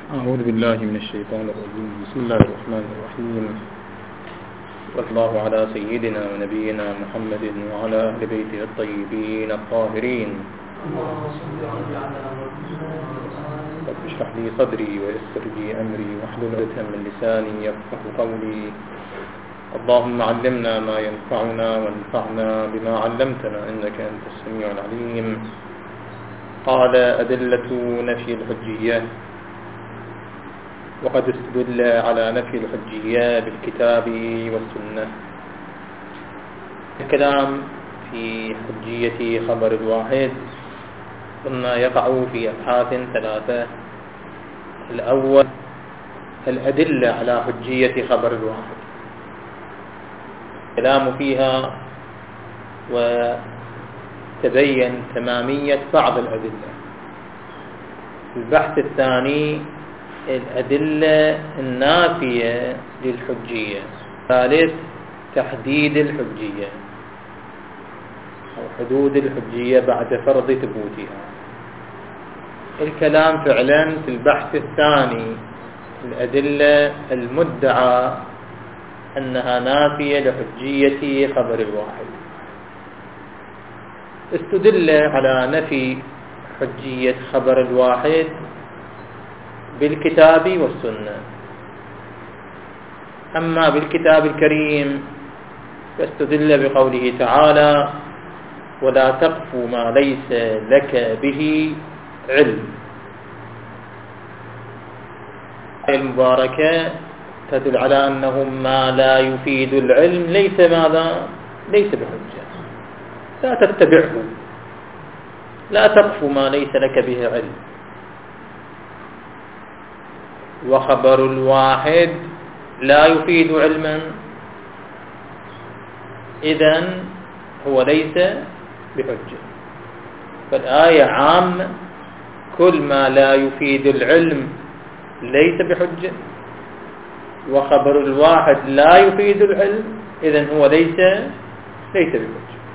أعوذ بالله من الشيطان الرجيم. بسم الله الرحمن الرحيم. صلى الله على سيدنا ونبينا محمد وعلى أهل بيته الطيبين الطاهرين. رب اشرح لي صدري ويسر لي أمري واحلل عقدة من لساني يفقه قولي. اللهم علمنا ما ينفعنا وانفعنا بما علمتنا إنك أنت السميع العليم. قال أدلة نفي الحجية. وقد استدل على نفي الحجية بالكتاب والسنة. الكلام في حجية خبر الواحد قلنا يقع في أبحاث ثلاثة. الأول الأدلة على حجية خبر الواحد، الكلام فيها وتبين تمامية بعض الأدلة. البحث الثاني الأدلة النافية للحجية. الثالث تحديد الحجية أو حدود الحجية بعد فرض ثبوتها. الكلام فعلا في البحث الثاني الأدلة المدعى أنها نافية لحجية خبر الواحد. استدل على نفي حجية خبر الواحد بالكتاب والسنة. أما بالكتاب الكريم فاستدل بقوله تعالى: ولا تقف ما ليس لك به علم. الآية المباركة تدل على أنه ما لا يفيد العلم ليس بحجة، لا تتبعه، لا تقف ما ليس لك به علم. وخبر الواحد لا يفيد علما، إذن هو ليس بحجة. فالآية عامة، كل ما لا يفيد العلم ليس بحجة، وخبر الواحد لا يفيد العلم، إذن هو ليس بحجة.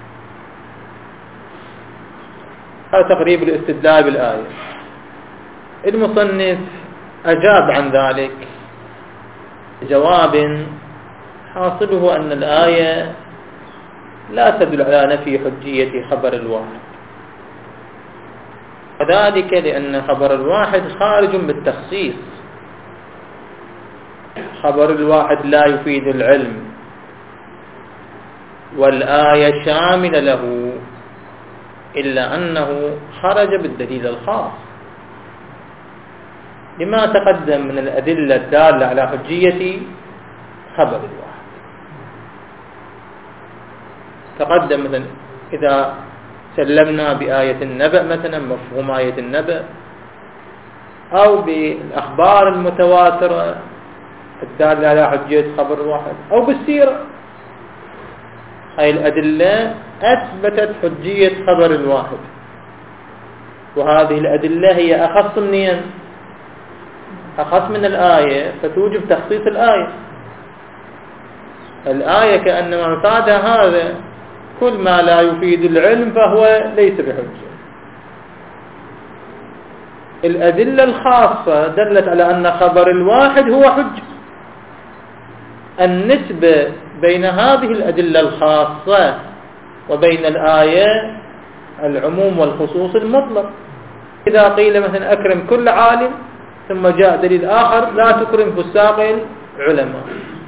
هذا تقريب الاستدلال بالآية. المصنف أجاب عن ذلك جواب حاصله أن الآية لا تدل على نفي حجية خبر الواحد، وذلك لأن خبر الواحد خارج بالتخصيص. خبر الواحد لا يفيد العلم، والآية شاملة له، إلا أنه خرج بالدليل الخاص لما تقدم من الأدلة الدالة على حجية خبر الواحد. تقدم مثلا إذا سلمنا بآية النبأ مثلا مفهوم آية النبأ، أو بالأخبار المتواترة الدالة على حجية خبر الواحد، أو بالسيرة، هاي الأدلة أثبتت حجية خبر الواحد. وهذه الأدلة هي أخص من الآية، فتوجب تخصيص الآية. الآية كأنما مفادها هذا: كل ما لا يفيد العلم فهو ليس بحجة. الأدلة الخاصة دلت على أن خبر الواحد هو حجة. النسبة بين هذه الأدلة الخاصة وبين الآية العموم والخصوص المطلق. إذا قيل مثلا أكرم كل عالم، ثم جاء دليل آخر لا تكرم فساق العلماء،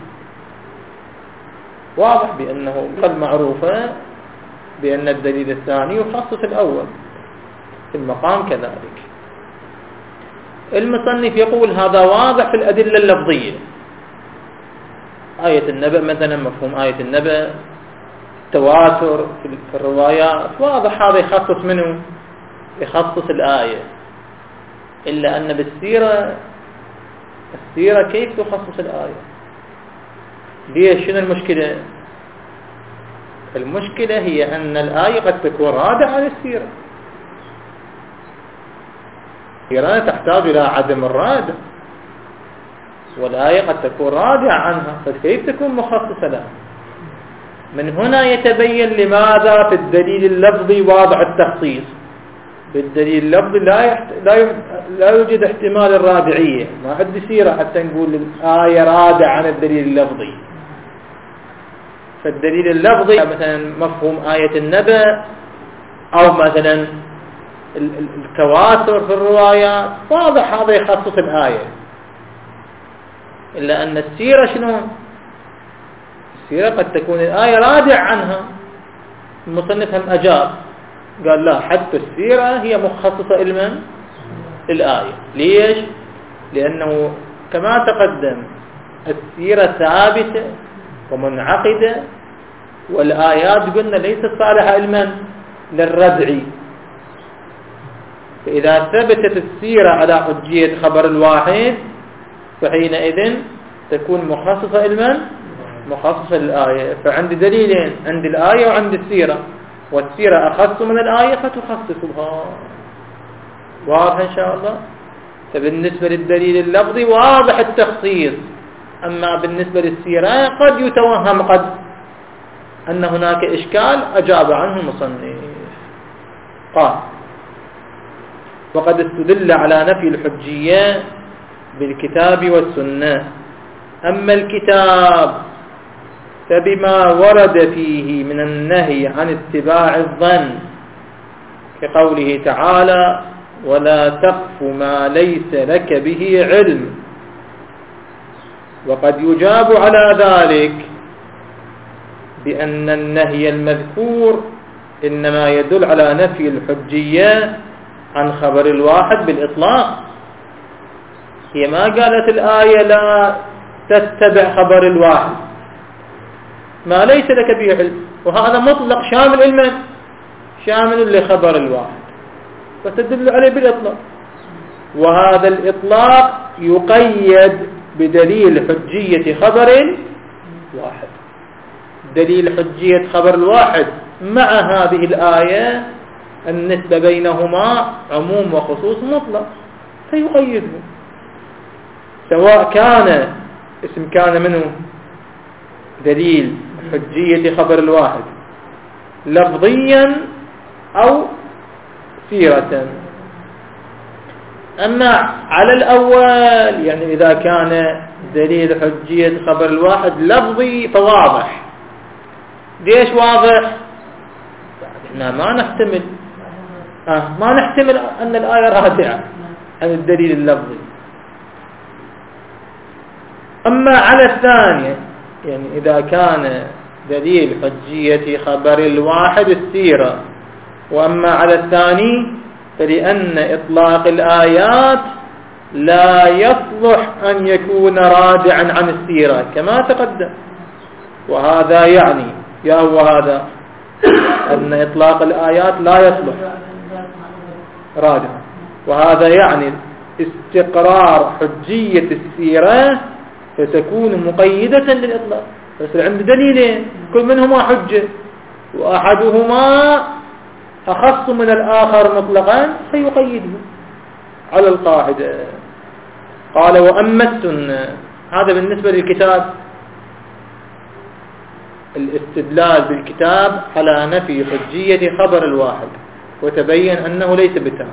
واضح بأنه قد معروفة بأن الدليل الثاني يخصص الأول في المقام. كذلك المصنف يقول هذا واضح في الأدلة اللفظية. آية النبأ مثلا، مفهوم آية النبأ، تواتر في الروايات، واضح هذا يخصص منه، يخصص الآية. إلا أن بالسيرة كيف تخصص الآية؟ ليش؟ شنو المشكلة؟ المشكلة هي أن الآية قد تكون رادعة عن السيرة. السيرة تحتاج إلى عدم الرادع، والآية قد تكون رادعة عنها، فكيف تكون مخصصة لها؟ من هنا يتبين لماذا في الدليل اللفظي واضح التخصيص، بالدليل اللفظي لا يوجد احتمال الرادعية، ما حد سيرة حتى نقول الآية رادع عن الدليل اللفظي. فالدليل اللفظي مثلا مفهوم آية النبأ أو مثلا التواتر في الروايات واضح هذا يخصص الآية. إلا أن السيرة شنو؟ السيرة قد تكون الآية رادع عنها. المصنف هم أجاب قال لا، حتى السيرة هي مخصصة لمن؟ الآية. ليش؟ لأنه كما تقدم السيرة ثابتة ومنعقدة، والآيات قلنا ليست صالحة لمن؟ للردع. فإذا ثبتت السيرة على حجية خبر الواحد فحينئذ تكون مخصصة لمن؟ مخصصة للآية. فعندي دليلين، عند الآية وعند السيرة، والسيرة أخص من الآية فتخصصها. واضح إن شاء الله؟ فبالنسبة للدليل اللفظي واضح التخصيص، أما بالنسبة للسيرة قد يتوهم قد أن هناك إشكال أجاب عنه المصنف. قال: وقد استدل على نفي الحجية بالكتاب والسنة. أما الكتاب فبما ورد فيه من النهي عن اتباع الظن، كقوله تعالى: ولا تقف ما ليس لك به علم. وقد يجاب على ذلك بأن النهي المذكور إنما يدل على نفي الحجية عن خبر الواحد بالإطلاق. هي ما قالت الآية لا تتبع خبر الواحد، ما ليس لك به علم، وهذا مطلق شامل علما شامل لخبر الواحد، فتدل عليه بالإطلاق. وهذا الإطلاق يقيد بدليل حجية خبر واحد. دليل حجية خبر الواحد مع هذه الآية النسبة بينهما عموم وخصوص مطلق، فيقيده، سواء كان اسم كان منه دليل حجية خبر الواحد لفظيا أو سيرة. أما على الأول يعني إذا كان دليل حجية خبر الواحد لفظي فواضح. ليش واضح؟ احنا ما نحتمل أن الآية رادعة عن الدليل اللفظي. أما على الثانية يعني إذا كان دليل حجية خبر الواحد السيرة، وأما على الثاني فلأن إطلاق الآيات لا يصلح أن يكون رادعا عن السيرة كما تقدم. وهذا يعني هذا أن إطلاق الآيات لا يصلح رادعا، وهذا يعني استقرار حجية السيرة فتكون مقيدة للإطلاق. فيصير عند دليلين كل منهما حجة وأحدهما أخص من الآخر مطلقا فيقيده على القاعدة. قال: وأما السنة، هذا بالنسبة للكتاب، الاستدلال بالكتاب على نفي حجية خبر الواحد، وتبين أنه ليس بتام.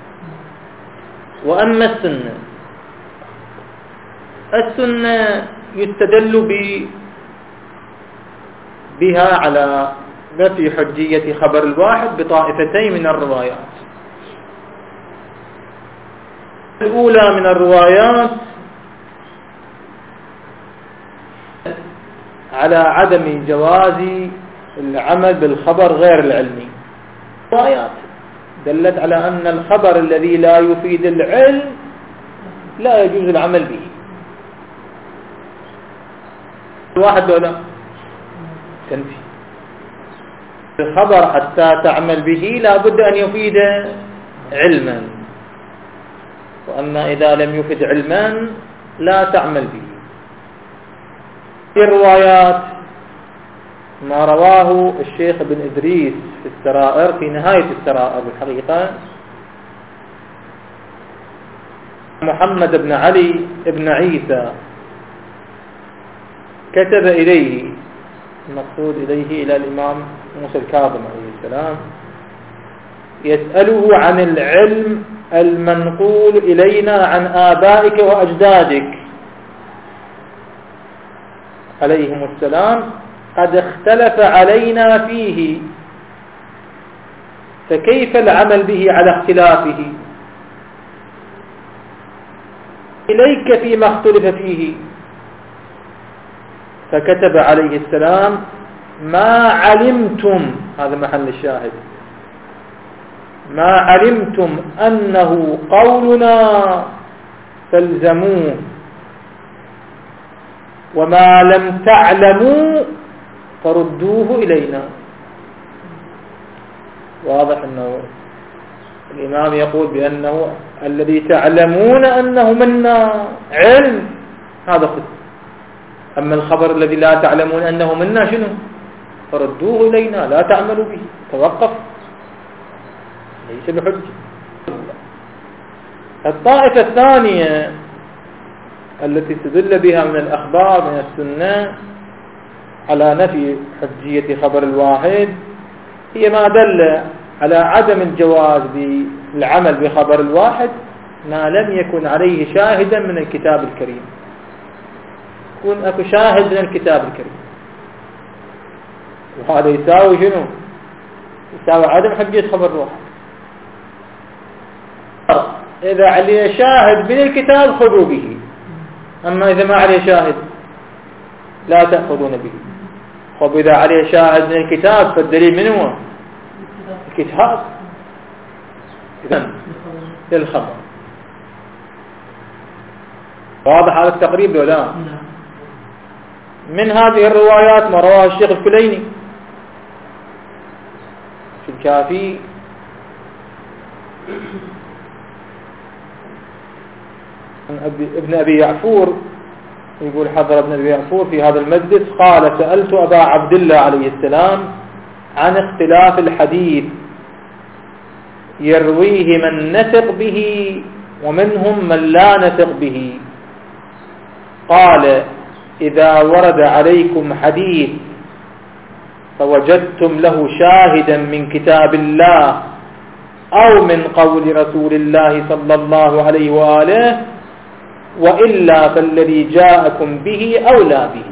وأما السنة يستدل بها على نفي حجية خبر الواحد بطائفتين من الروايات. الأولى من الروايات على عدم جواز العمل بالخبر غير العلمي. روايات دلت على أن الخبر الذي لا يفيد العلم لا يجوز العمل به. الواحد ولا تنفي الخبر حتى تعمل به لا بد أن يفيد علما، وأما إذا لم يفيد علما لا تعمل به. في الروايات ما رواه الشيخ ابن إدريس في السرائر، في نهاية السرائر بالحقيقة، محمد بن علي بن عيسى كتب إليه، المقصود إليه إلى الإمام موسى الكاظم عليه السلام، يسأله عن العلم المنقول إلينا عن آبائك وأجدادك عليهم السلام، قد اختلف علينا فيه، فكيف العمل به على اختلافه؟ إليك فيما اختلف فيه. فكتب عليه السلام: ما علمتم، هذا محل الشاهد، ما علمتم أنه قولنا فالزموه، وما لم تعلموا فردوه إلينا. واضح أنه الإمام يقول بأنه الذي تعلمون أنه منا علم، هذا خذ، أما الخبر الذي لا تعلمون أنه منا شنو؟ فردوه إلينا، لا تعملوا به، توقف، ليس بحجة. الطائفة الثانية التي استدل بها من الأخبار من السنة على نفي حجية خبر الواحد هي ما دل على عدم الجواز بالعمل بخبر الواحد ما لم يكن عليه شاهدا من الكتاب الكريم. يكون أكو شاهد من الكتاب الكريم، وهذا يساوي شنو؟ يساوي عدم حجية خبر الواحد. إذا عليه شاهد من الكتاب خذوا به، أما إذا ما عليه شاهد لا تأخذون به. طب إذا عليه شاهد من الكتاب فالدليل من هو؟ الكتاب، إذن للخبر. واضح هذا التقريب ولا لا؟ من هذه الروايات ما رواه الشيخ الكليني في الكافي ابن أبي يعفور، يقول حضر ابن أبي يعفور في هذا المجلس قال: سألت أبا عبد الله عليه السلام عن اختلاف الحديث يرويه من نثق به ومنهم من لا نثق به. قال: إذا ورد عليكم حديث فوجدتم له شاهدا من كتاب الله أو من قول رسول الله صلى الله عليه وآله، وإلا فالذي جاءكم به أولى به.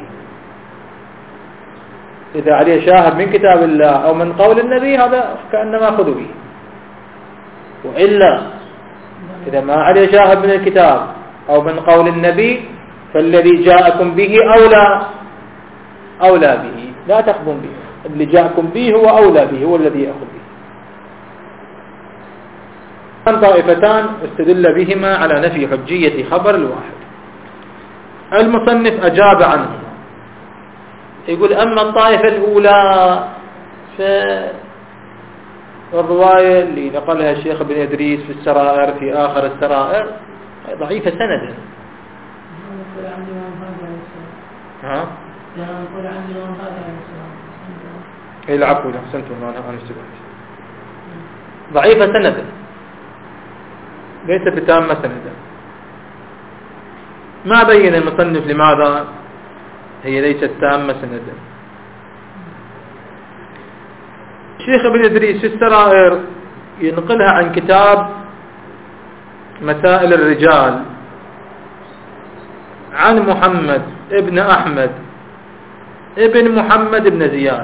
إذا عليه شاهد من كتاب الله أو من قول النبي هذا كأنما خذوا به، وإلا إذا ما عليه شاهد من الكتاب أو من قول النبي فالذي جاءكم به أولى به، لا تأخذون به. اللي جاءكم به هو أولى به، هو الذي يأخذ به. طائفتان استدل بهما على نفي حجية خبر الواحد. المصنف أجاب عنه، يقول: أما الطائفة الأولى فالرواية اللي نقلها الشيخ ابن إدريس في السرائر في آخر السرائر ضعيفة سندا. ها؟ العفو، أحسنتم، أنا استبعدت. ضعيفة سندا، ليس بتامة سندا. ما بين المصنف لماذا هي ليست تامة سندا. الشيخ ابن إدريس في السرائر ينقلها عن كتاب مسائل الرجال عن محمد ابن أحمد ابن محمد ابن زياد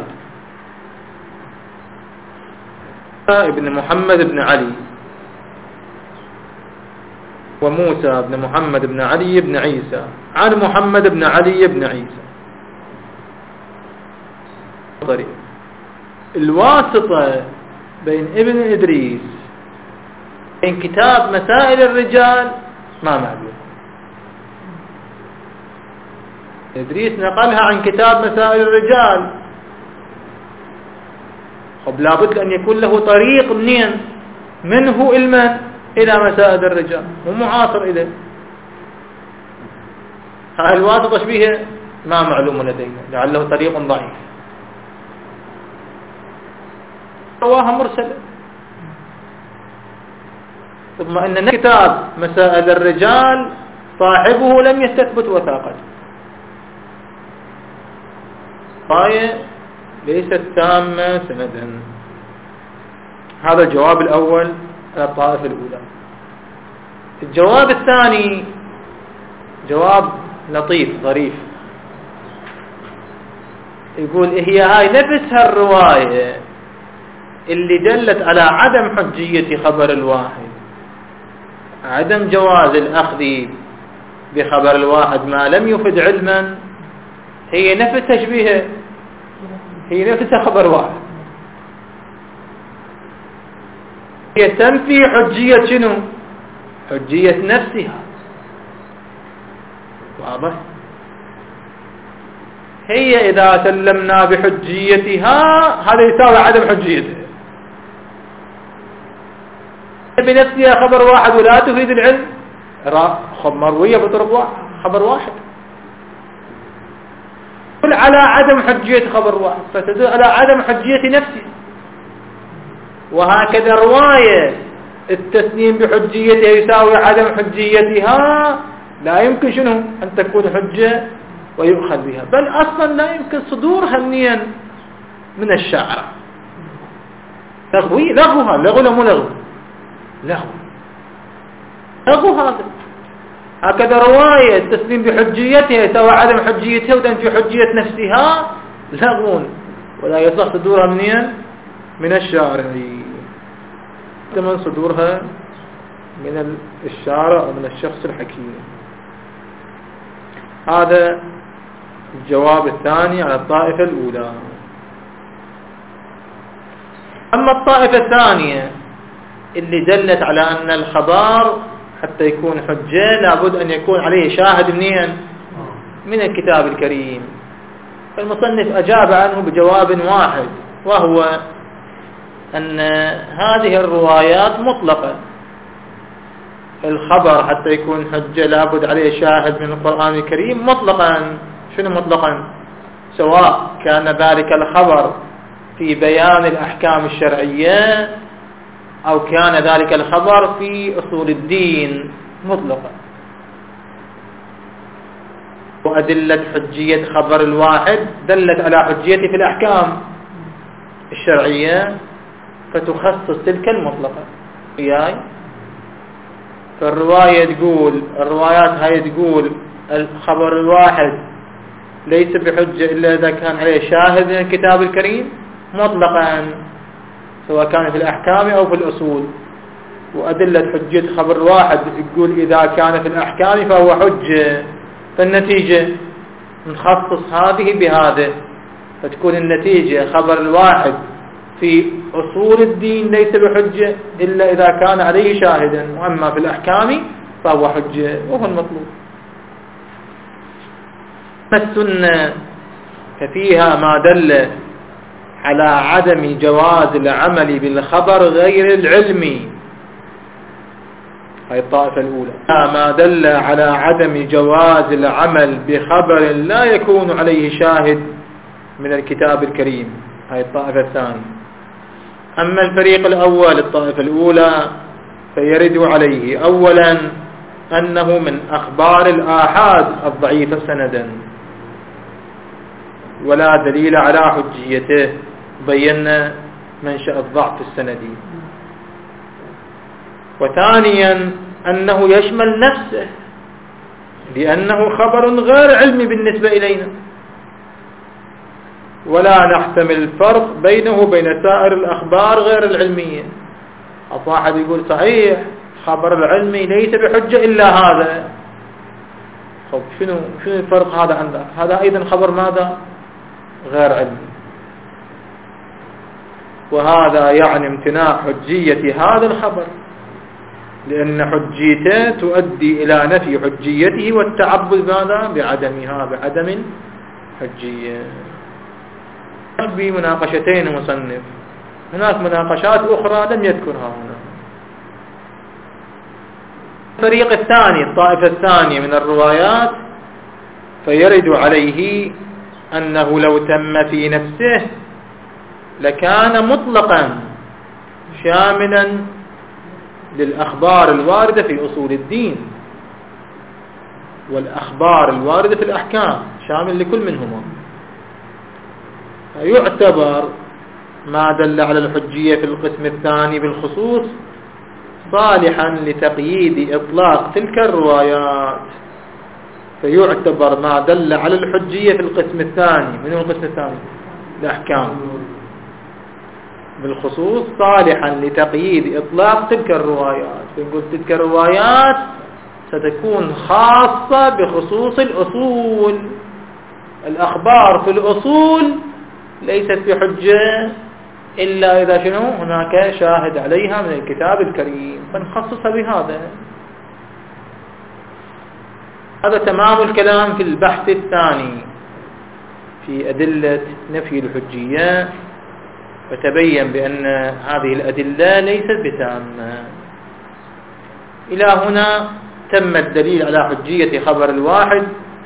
ابن محمد ابن علي وموسى بن محمد بن علي بن عيسى عن محمد بن علي بن عيسى. طريق الواسطة بين ابن إدريس بين كتاب مسائل الرجال ما معلوم. إدريس نقلها عن كتاب مسائل الرجال، طب لابد أن يكون له طريق منه إلى مسائل الرجال ومعاصر إليه. هاي الواسطة شبيهة ما معلوم لدينا، لعله طريق ضعيف. رواها مرسلة. ثم إن كتاب مسائل الرجال صاحبه لم يستثبت وثاقته، رواية ليست تامة سندا. هذا الجواب الأول على الطائفة الأولى. الجواب الثاني جواب لطيف ظريف، يقول هي هاي نفسها الرواية اللي دلت على عدم حجية خبر الواحد، عدم جواز الأخذ بخبر الواحد ما لم يفد علما، هي نفس تشبيهه، هي نفسها خبر واحد، هي تنفي حجية شنو؟ حجية نفسها. واضح؟ هي إذا سلمنا بحجيتها هذا يساوي عدم حجيتها، بنفسها خبر واحد ولا تفيد العلم، مروية بطرق واحد، خبر واحد تدل على عدم حجية خبر واحد، فتدل على عدم حجية نفسها. وهكذا رواية التسليم بحجيتها يساوي عدم حجيتها، لا يمكن شنو أن تكون حجة ويؤخذ بها، بل أصلا لا يمكن صدورها منين؟ من الشاعر. لغوها، لغو ولا مو لغو؟ لغو هذا. هكذا رواية التسليم بحجيتها يساوي عدم حجيتها وتنفي حجية نفسها، لغو ولا يصح صدورها منين؟ من الشارع، من صدورها من الشارع أو من الشخص الحكيم. هذا الجواب الثاني على الطائفة الأولى. أما الطائفة الثانية اللي دلت على أن الخبر حتى يكون حجة لابد أن يكون عليه شاهد منين؟ من الكتاب الكريم. فالمصنف أجاب عنه بجواب واحد، وهو أن هذه الروايات مطلقة، الخبر حتى يكون حجة لابد عليه شاهد من القرآن الكريم مطلقا. شنو مطلقا؟ سواء كان ذلك الخبر في بيان الأحكام الشرعية أو كان ذلك الخبر في أصول الدين مطلقا. وأدلة حجية خبر الواحد دلت على حجيته في الأحكام الشرعية فتخصص تلك المطلقة. فالرواية تقول، الروايات هاي تقول الخبر الواحد ليس بحجة إلا إذا كان عليه شاهد من الكتاب الكريم مطلقا، سواء كان في الأحكام أو في الأصول. وأدلة حجية خبر الواحد تقول إذا كان في الأحكام فهو حجة، فالنتيجة نخصص هذه بهذا، فتكون النتيجة خبر الواحد في أصول الدين ليس بحجة إلا إذا كان عليه شاهدا، وأما في الأحكام فهو حجة، وهو المطلوب. السنة ففيها ما دل على عدم جواز العمل بالخبر غير العلمي، هاي الطائفة الأولى. ما دل على عدم جواز العمل بخبر لا يكون عليه شاهد من الكتاب الكريم، هاي الطائفة الثانية. أما الفريق الأول الطائفة الأولى فيرد عليه أولا أنه من أخبار الآحاد الضعيفة سندا ولا دليل على حجيته، بينا منشأ الضعف السندي. وثانيا أنه يشمل نفسه لأنه خبر غير علمي بالنسبة إلينا، ولا نحتمل الفرق بينه وبين سائر الأخبار غير العلمية. أصاحب يقول صحيح خبر العلمي ليس بحجة إلا هذا، طب شنو الفرق هذا عندك؟ هذا أيضا خبر ماذا؟ غير علمي. وهذا يعني امتناع حجية هذا الخبر، لأن حجيته تؤدي إلى نفي حجيته والتعبد ماذا؟ بعدمها، بعدم حجية. بمناقشتين مصنف، هناك مناقشات أخرى لم يذكرها هنا. الفريق الثاني الطائفة الثانية من الروايات فيرد عليه أنه لو تم في نفسه لكان مطلقا شاملا للأخبار الواردة في أصول الدين والأخبار الواردة في الأحكام، شامل لكل منهما. يعتبر ما دل على الحجية في القسم الثاني بالخصوص صالحا لتقييد إطلاق تلك الروايات، فيعتبر ما دل على الحجية في القسم الثاني. من هو القسم الثاني؟ الأحكام بالخصوص صالحا لتقييد إطلاق تلك الروايات، فنقول تلك الروايات ستكون خاصة بخصوص الأصول. الأخبار في الأصول ليست بحجة إلا إذا شنو هناك شاهد عليها من الكتاب الكريم، فنخصصها بهذا. هذا تمام الكلام في البحث الثاني في أدلة نفي الحجية، وتبين بأن هذه الأدلة ليست بتامة. إلى هنا تم الدليل على حجية خبر الواحد،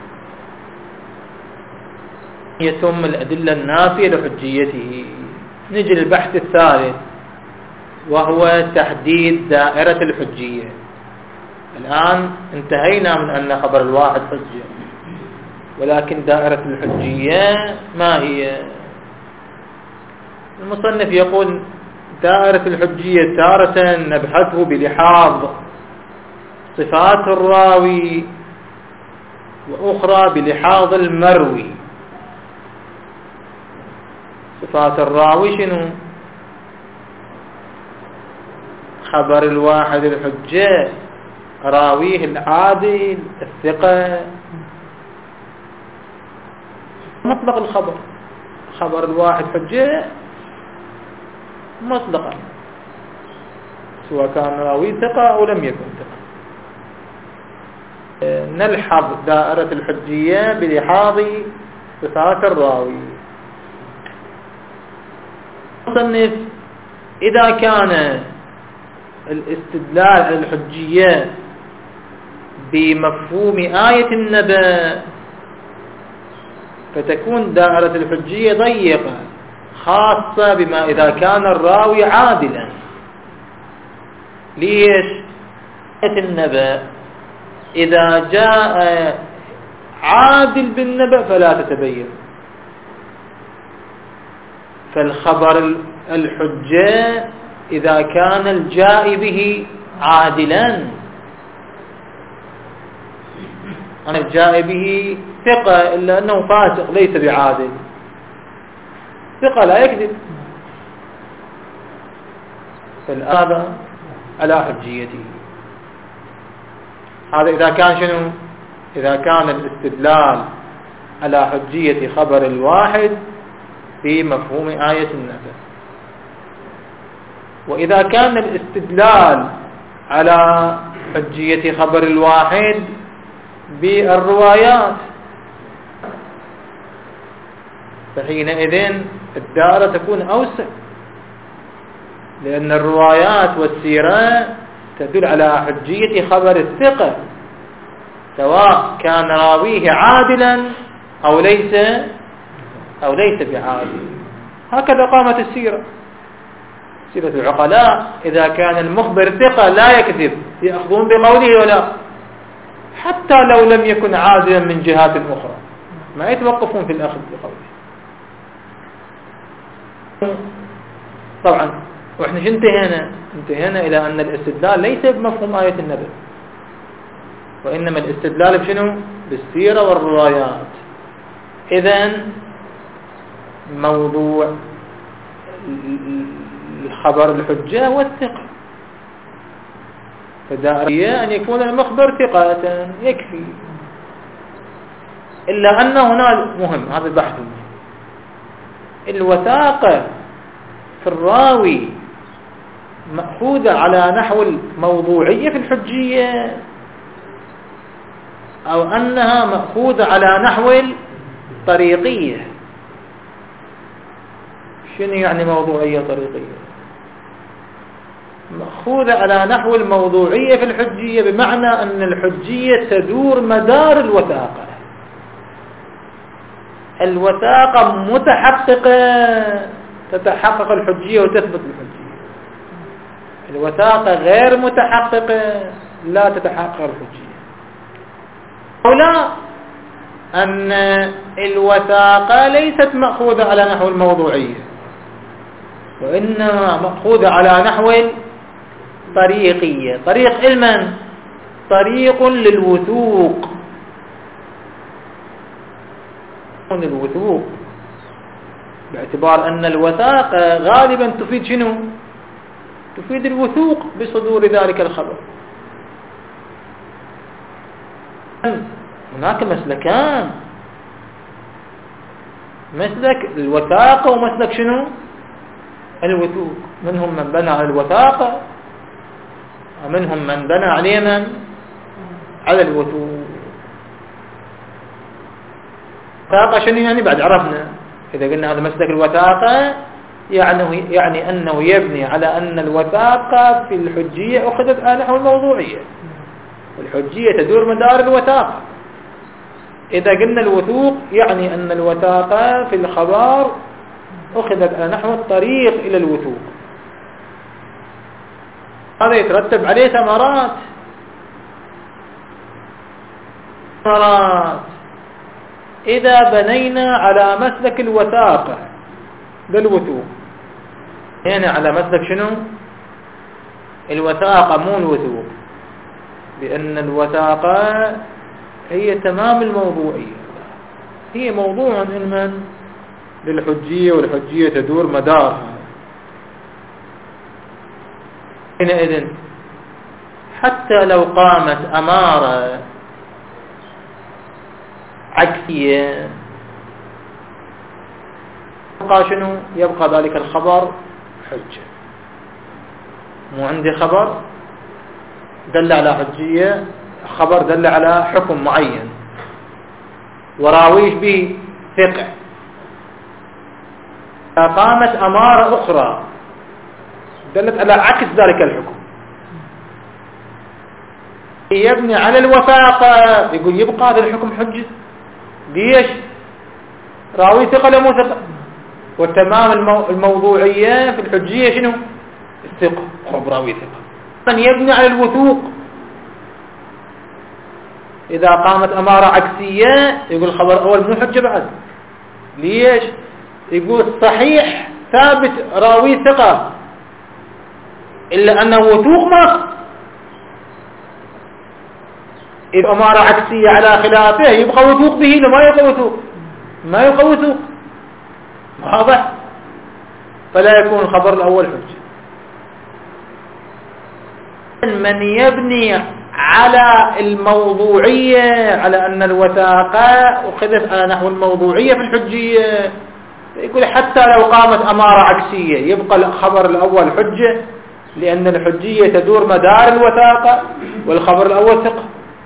ثم الأدلة النافية لحجيته. نجي للبحث الثالث وهو تحديد دائرة الحجية. الآن انتهينا من أن خبر الواحد حجة، ولكن دائرة الحجية ما هي؟ المصنف يقول دائرة الحجية تارة نبحثه بلحاظ صفات الراوي، وأخرى بلحاظ المروي. صفات الراوي شنو؟ خبر الواحد الحجة راويه العادل الثقة، مطلق الخبر. خبر الواحد حجة مطلقا، سواء كان راوي ثقة أو لم يكن ثقة. نلحظ دائرة الحجية بلحاظ صفات الراوي. المصنف إذا كان الاستدلال على الحجية بمفهوم آية النبأ، فتكون دائرة الحجية ضيقة خاصة بما إذا كان الراوي عادلا. ليش؟ آية النبأ إذا جاء عادل بالنبأ فلا تتبين، فالخبر الحجة إذا كان الجاء به عادلا. أنا الجاء به ثقة إلا أنه فاسق ليس بعادل، ثقة لا يكذب، فهذا على حجيته. هذا إذا كان شنو؟ إذا كان الاستدلال على حجية خبر الواحد في مفهوم آية النبأ. وإذا كان الاستدلال على حجية خبر الواحد بالروايات، فحينئذ الدائرة تكون أوسع، لأن الروايات والسيرة تدل على حجية خبر الثقة، سواء كان راويه عادلا أو ليس بعادل. هكذا قامت السيرة، سيرة العقلاء. إذا كان المخبر ثقة لا يكذب يأخذون بقوله ولا، حتى لو لم يكن عادلا من جهات أخرى ما يتوقفون في الأخذ بقوله. طبعا وإحنا انتهينا إلى أن الاستدلال ليس بمفهوم آية النبأ، وإنما الاستدلال بشنو؟ بالسيرة والروايات. إذن موضوع الخبر الحجة والثقة، فدائرية أن يكون المخبر ثقة يكفي، إلا أن هنا مهم، هذا البحث مهم، الوثاقة في الراوي مأخوذة على نحو الموضوعية في الحجية، أو أنها مأخوذة على نحو الطريقية. شنو يعني موضوعية طريقية؟ مأخوذة على نحو الموضوعية في الحجية، بمعنى أن الحجية تدور مدار الوثاقة. الوثاقة متحققة تتحقق الحجية وتثبت الحجية، الوثاقة غير متحققة لا تتحقق الحجية. أولا أن الوثاقة ليست مأخوذة على نحو الموضوعية، وإنما مأخوذة على نحو طريقية. طريق علما طريق للوثوق، باعتبار أن الوثاقة غالبا تفيد شنو؟ تفيد الوثوق بصدور ذلك الخبر. هناك مسلكان، مسلك الوثاقة ومسلك شنو؟ الوثوق. منهم من بنى على الوثاقة ومنهم من بنى عليه على الوثوق. الوثاقة شنو يعني؟ بعد عرفنا إذا قلنا هذا مسلك الوثاقة يعني أنه يبني على أن الوثاقة في الحجية أخذت على نحو الموضوعية، والحجية تدور مدار الوثاقة. إذا قلنا الوثوق يعني أن الوثاقة في الخبر أخذت على نحو الطريق إلى الوثوق. هذا يترتب عليه ثمرات. إذا بنينا على مسلك الوثاقة بالوثوق، هنا على مسلك شنو؟ الوثاقة مو الوثوق، بأن الوثاقة هي تمام الموضوعية، هي موضوع علما للحجية، والحجية تدور مدارها. حينئذ حتى لو قامت أمارة عكسية يبقى شنو؟ يبقى ذلك الخبر حجة. مو عندي خبر دل على حجية، خبر دل على حكم معين وراويش به ثقة، قامت أمارة أخرى دلت على عكس ذلك الحكم، يبني على الوثاقة، يقول يبقى هذا الحكم حجة. ليش؟ راوي ثقة لا مو ثقة، والتمام الموضوعية في الحجية شنو؟ الثقة. خب راوي ثقة. من يبني على الوثوق إذا قامت أمارة عكسية يقول الخبر الأول مو حجة بعد. ليش؟ يقول صحيح ثابت راوي ثقة إلا أنه وثوق ما، إذا أمارة عكسية على خلافه يبقى وثوق به لما يبقى وثوق، ما يبقى وثوق. واضح؟ فلا يكون الخبر الأول حجة. من يبني على الموضوعية، على أن الوثاقة أخذت على نحو الموضوعية في الحجية، يقول حتى لو قامت أمارة عكسية يبقى الخبر الأول حجة، لأن الحجية تدور مدار الوثاقة والخبر الأول ثقة.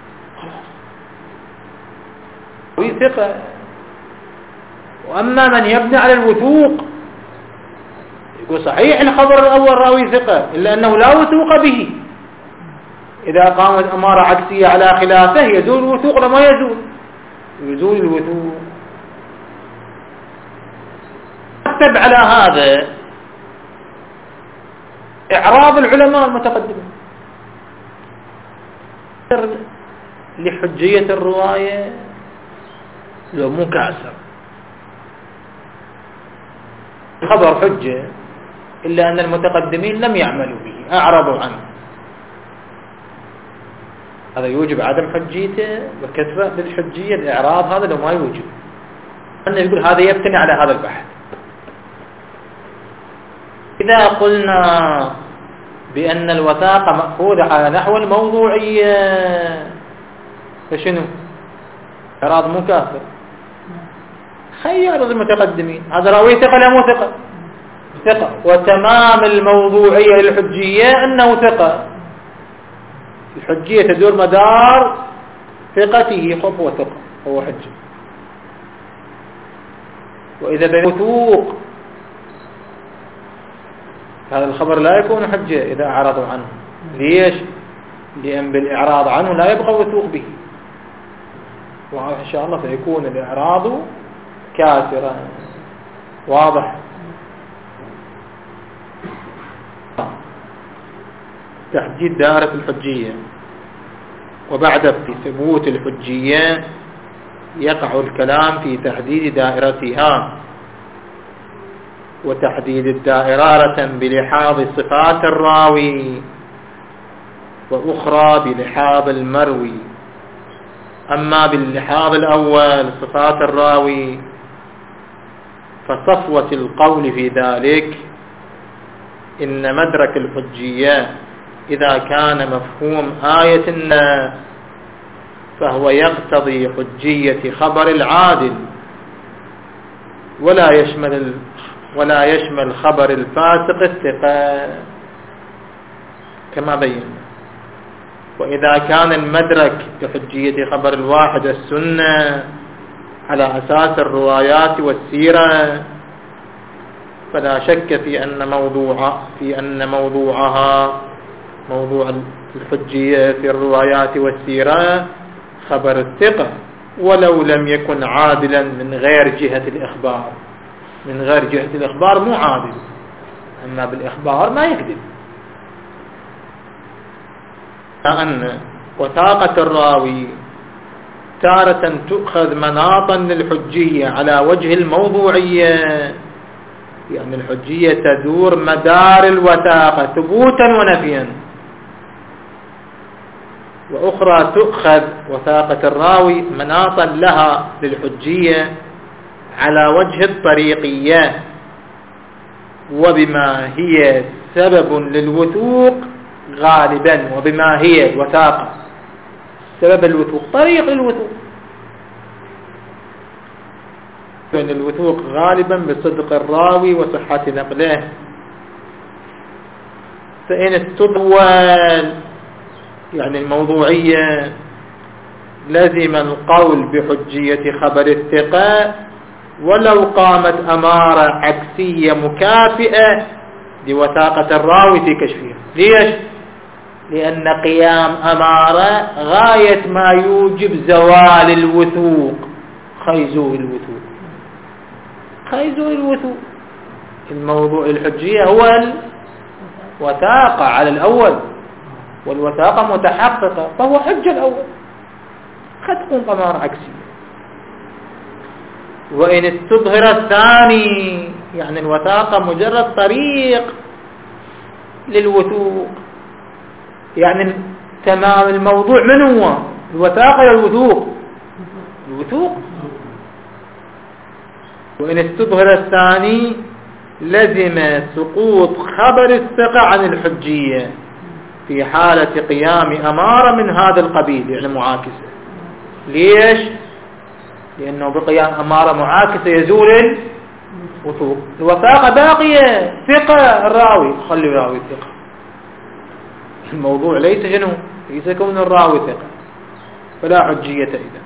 ثقة. وأما من يبني على الوثوق يقول صحيح الخبر الأول راوي ثقة إلا أنه لا وثوق به، إذا قامت أمارة عكسية على خلافه يزول الوثوق لما يزول الوثوق. ترتب على هذا إعراب العلماء المتقدمين لحجية الرواية لو مو كاسر. الخبر حجة إلا أن المتقدمين لم يعملوا به، أعرضوا عنه. هذا يوجب عدم حجيته وكثرة للحجية. الإعراض هذا لو ما يوجب، أنه يقول هذا يبتني على هذا البحث. إذا قلنا بأن الوثاقة مأخوذة على نحو الموضوعية فشنو؟ إعراض مو كافر. خير المتقدمين، هذا راوي ثقة لا مو ثقة؟ ثقة. وتمام الموضوعية للحجية أنه ثقة، الحجية تدور مدار ثقته، خف وثقة هو حجة. وإذا بين وثوق هذا الخبر لا يكون حجة إذا أعرضوا عنه. ليش؟ لأن بالإعراض عنه لا يبقى وثوق به، وإن شاء الله سيكون الإعراض كافرا. واضح؟ تحديد دائرة الحجية. وبعد ثبوت الحجية يقع الكلام في تحديد دائرتها. وتحديد الدائرة بلحاظ صفات الراوي وأخرى بلحاظ المروي. أما باللحاظ الأول صفات الراوي فصفوة القول في ذلك إن مدرك الحجية إذا كان مفهوم آية فهو يقتضي حجية خبر العادل ولا يشمل خبر الفاسق الثقة كما بينا. وإذا كان المدرك بحجية خبر الواحد السنة على أساس الروايات والسيرة فلا شك في أن موضوع الحجية في الروايات والسيرة خبر الثقة ولو لم يكن عادلا من غير جهة الإخبار. من غير جهة الإخبار مو عادل، أما بالإخبار ما يكذب. أن وثاقة الراوي تارة تؤخذ مناطا للحجية على وجه الموضوعية، يعني الحجية تدور مدار الوثاقة ثبوتا ونفيا، وأخرى تؤخذ وثاقة الراوي مناطا لها للحجية على وجه الطريقية وبما هي سبب للوثوق غالبا، وبما هي الوثاقة سبب الوثوق طريق للوثوق، فإن الوثوق غالبا بصدق الراوي وصحة نقله. فإن استطول يعني الموضوعية لزم القول بحجية خبر الثقة ولو قامت أمارة عكسية مكافئة لوثاقة الراوي في كشفها. ليش؟ لأن قيام أمارة غاية ما يوجب زوال الوثوق، خيزول الوثوق. الموضوع الحجية هو الوثاقة على الأول، والوثاقة متحققة فهو حجة الأول، قد تكون أمارة عكسية. وإن استظهر الثاني يعني الوثاقة مجرد طريق للوثوق، يعني تمام الموضوع من هو؟ الوثاقة يا الوثوق؟ وإن استظهر الثاني لزم سقوط خبر الثقة عن الحجية في حالة قيام أمارة من هذا القبيل، يعني معاكسة. ليش؟ لأنه بقيام أمارة معاكسة يزول الوثوق. الوثاقة باقية، ثقة الراوي، خلي الراوي ثقة. الموضوع ليس كون الراوي ثقة، فلا حجية إذا.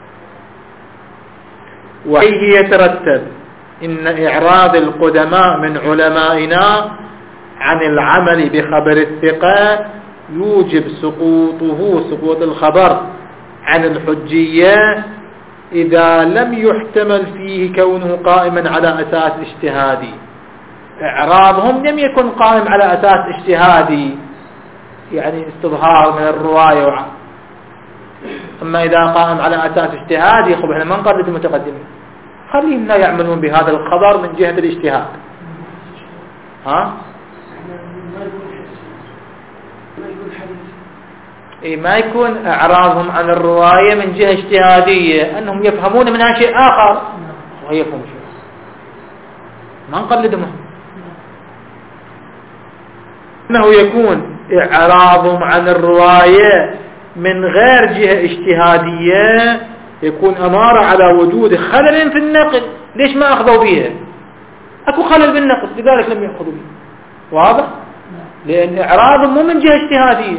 وعليه يترتب إن إعراض القدماء من علمائنا عن العمل بخبر الثقة يوجب سقوط الخبر عن الحجية إذا لم يحتمل فيه كونه قائما على أساس اجتهادي. إعراضهم لم يكن قائم على أساس اجتهادي، يعني استظهار من الرواية. أما إذا قائم على أساس اجتهادي خب احنا ما نقلد المتقدمين، خليهم لا يعملون بهذا الخبر من جهة الاجتهاد. ما يكون إعراضهم عن الرواية من جهة اجتهادية، أنهم يفهمون منها شيء آخر وهي يفهم شيء، ما نقلدهم. أنه يكون إعراضهم عن الرواية من غير جهة اجتهادية يكون أمارة على وجود خلل في النقل. ليش ما أخذوا بها؟ أكو خلل بالنقل لذلك لم يأخذوا بها. واضح؟ لأن إعراضهم مو من جهة اجتهادية.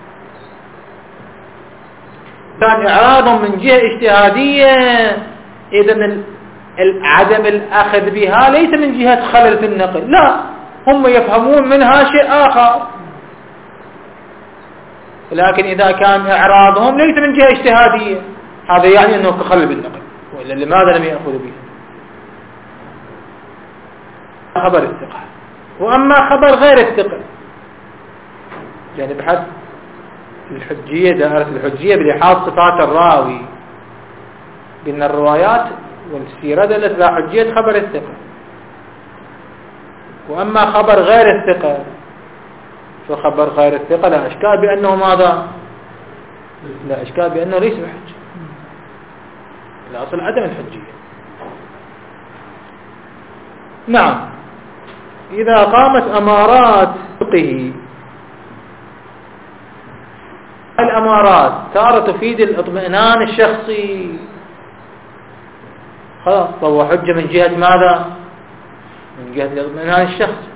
كان إعراضهم من جهة اجتهادية إذن عدم الأخذ بها ليس من جهة خلل في النقل، لا، هم يفهمون منها شيء آخر. لكن إذا كان إعراضهم ليس من جهة اجتهادية هذا يعني أنه كخلل بالنقل، وإلا لماذا لم يأخذوا به؟ خبر الثقة. وأما خبر غير الثقة يعني بحث الحجية، دائرة الحجية بلحاظ صفات الراوي، بأن الروايات والسيرة دلت على حجية خبر الثقة. وأما خبر غير الثقة فخبر غير الثقة لا إشكال بأنه ماذا؟ لا إشكال بأنه ليس بحجة، الأصل عدم الحجية. نعم، إذا قامت أمارات فقهه، الأمارات تارة تفيد الاطمئنان الشخصي، خلاص فهو حجة من جهة ماذا؟ من جهة الاطمئنان الشخصي.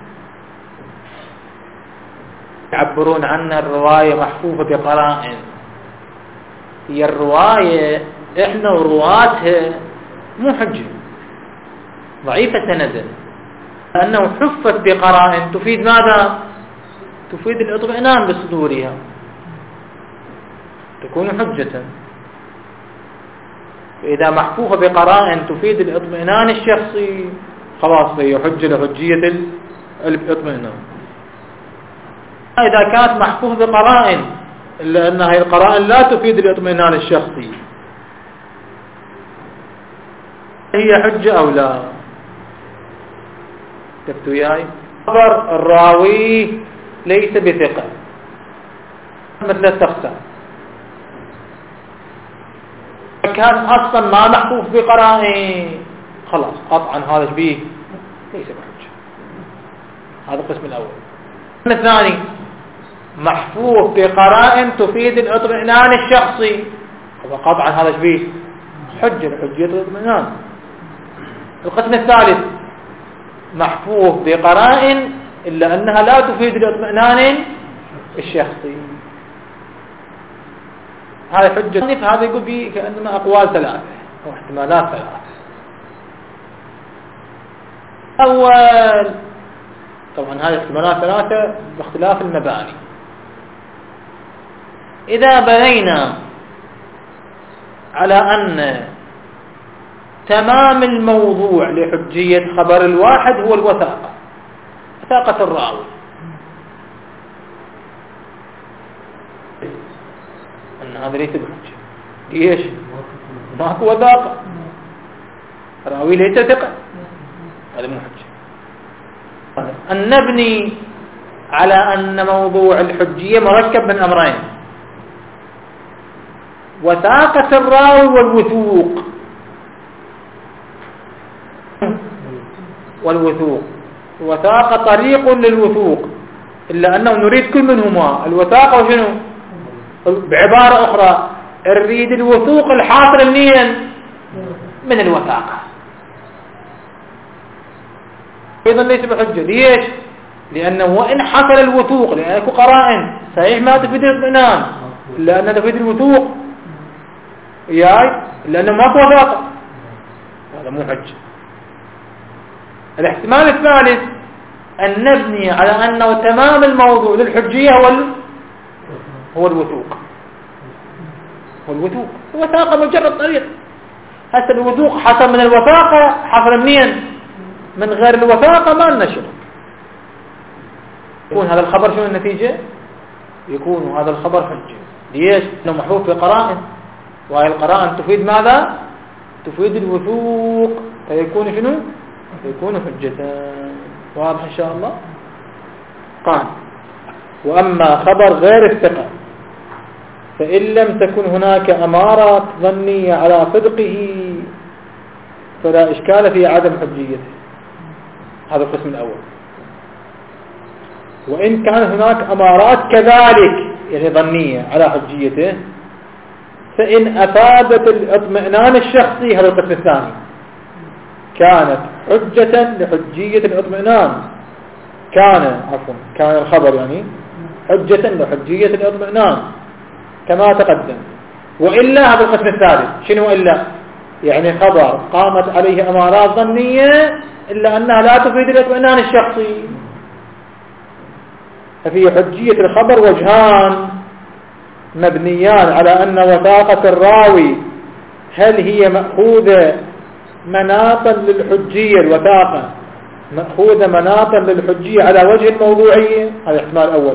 يعبرون عن الرواية محفوفة بقرائن، هي الرواية احنا ورواتها مو حجة، ضعيفة سندا، لأنه حفت بقرائن تفيد ماذا؟ تفيد الاطمئنان بصدورها، تكون حجة. فإذا محفوفة بقرائن تفيد الاطمئنان الشخصي خلاص هي حجة لحجية الاطمئنان. إذا كانت محفوفة بقرائن إلا أن هذه القرائن لا تفيد الاطمئنان الشخصي، هي حجة أو لا؟ كتبتوا وياي؟ خبر الراوي ليس بثقة مثل التخسر، كان أصلا ما محفوف بقرائن خلاص قطعا هذا شبيه ليس بحجة. هذا القسم الأول. القسم الثاني محفوف بقرائن تفيد الاطمئنان الشخصي، قطعا هذا شبيه حجة لحجية الاطمئنان. القسم الثالث محفوف بقرائن إلا أنها لا تفيد الاطمئنان الشخصي، هذا حجة. هذا يقول به كأنما أقوال ثلاثة أو احتمالات ثلاثة. أول طبعا هذه احتمالات ثلاثة باختلاف المباني. إذا بنينا على أن تمام الموضوع لحجية خبر الواحد هو الوثاقة، وثاقة الراوي، أن هذا ليس بحجة. ليش؟ ماكو وثاقة، الراوي ليس ثقة، هذا مو حجة. أن نبني على أن موضوع الحجية مركب من أمرين: وثاقة الراوي والوثوق. الوثاقة طريق للوثوق، إلا أنه نريد كل منهما، الوثاقة وشنو؟ بعبارة أخرى نريد الوثوق الحاصل منين؟ من الوثاقة. أيضا ليس بحجة. ليش؟ لأنه وإن حصل الوثوق، لأن يكون قرائن صحيح ما تفيد الاطمئنان، لأنها تفيد الوثوق لأنه ما في وثاقة، هذا مو حجة. الاحتمال الثالث أن نبني على أنه تمام الموضوع للحجية هو الوثوق. الوثاقة مجرد طريق. هسه الوثوق حصل من الوثاقة، حصل منين؟ من غير الوثاقة ما نشر. يكون هذا الخبر شو النتيجة؟ يكون هذا الخبر حجة. ليش؟ انه محفوف بقرائن، وهي القرائن تفيد ماذا؟ تفيد الوثوق، فيكون شنو؟ يكون حجة. واضح إن شاء الله؟ قال: وأما خبر غير الثقة فإن لم تكن هناك أمارات ظنية على صدقه فلا إشكال في عدم حجيته. هذا القسم الأول. وإن كان هناك أمارات كذلك يعني ظنية على حجيته فإن أفادت الاطمئنان الشخصي، هذا القسم الثاني، كانت حجة لحجية الاطمئنان. كان الخبر يعني حجة لحجية الاطمئنان كما تقدم. وإلا هذا القسم الثالث، شنو إلا؟ يعني خبر قامت عليه أمارات ظنية إلا أنها لا تفيد الاطمئنان الشخصي. ففي حجية الخبر وجهان مبنيان على أن وثاقة الراوي هل هي مأخوذة مناطا للحجية، الوثاقة مأخوذة مناطا للحجية على وجه الموضوعية، هذا الاحتمال الأول،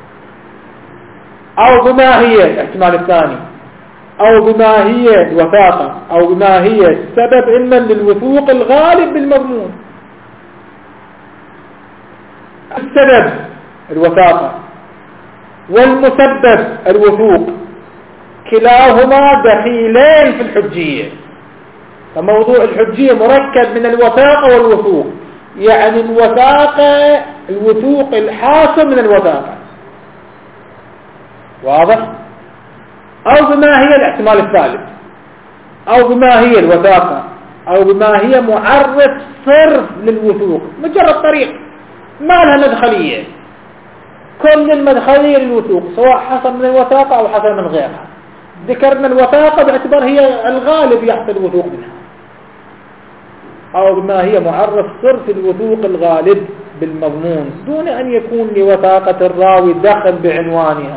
أو بما هي الاحتمال الثاني، أو بما هي الوثاقة، أو بما هي سبب علما للوثوق الغالب بالمضمون. السبب الوثاقة والمسبب الوثوق كلاهما دخيلين في الحجية. فموضوع الحجية مركب من الوثاقة والوثوق، يعني الوثوق الحاصل من الوثاقة، واضح؟ أو بما هي الاحتمال الثالث، أو بما هي الوثاقة، أو بما هي معرف صرف للوثوق، مجرد طريق ما لها مدخلية، كل المدخلية للوثوق سواء حصل من الوثاقة أو حصل من غيرها. ذكرنا الوثاقة باعتبار هي الغالب يحصل الوثوق منها، أو بما هي معرف صرف الوثوق الغالب بالمضمون دون أن يكون لوثاقة الراوي دخل بعنوان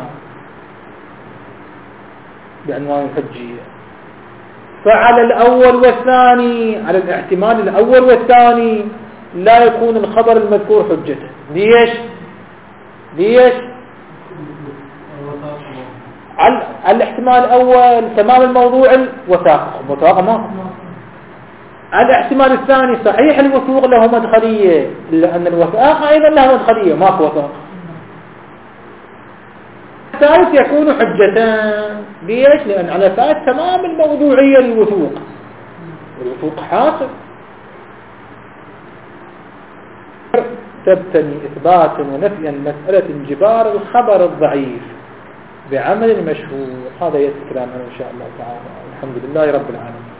الحجية. فعلى الأول والثاني، على الاحتمال الأول والثاني لا يكون الخبر المذكور حجته. ليش؟ على الاحتمال الأول تمام الموضوع الوثاقة ما. على الاحتمال الثاني صحيح الوثوق له مدخلية، لأن الوثاقة أيضا لها مدخلية، ماكو وثاقة. الثالث يكون حجتان. ليش؟ لأن على أساس تمام الموضوعية للوثوق، والوثوق حاصل. تبتني إثباتا ونفيا مسألة انجبار الخبر الضعيف بعمل مشهور. هذا يذكر عنه إن شاء الله تعالى. الحمد لله رب العالمين.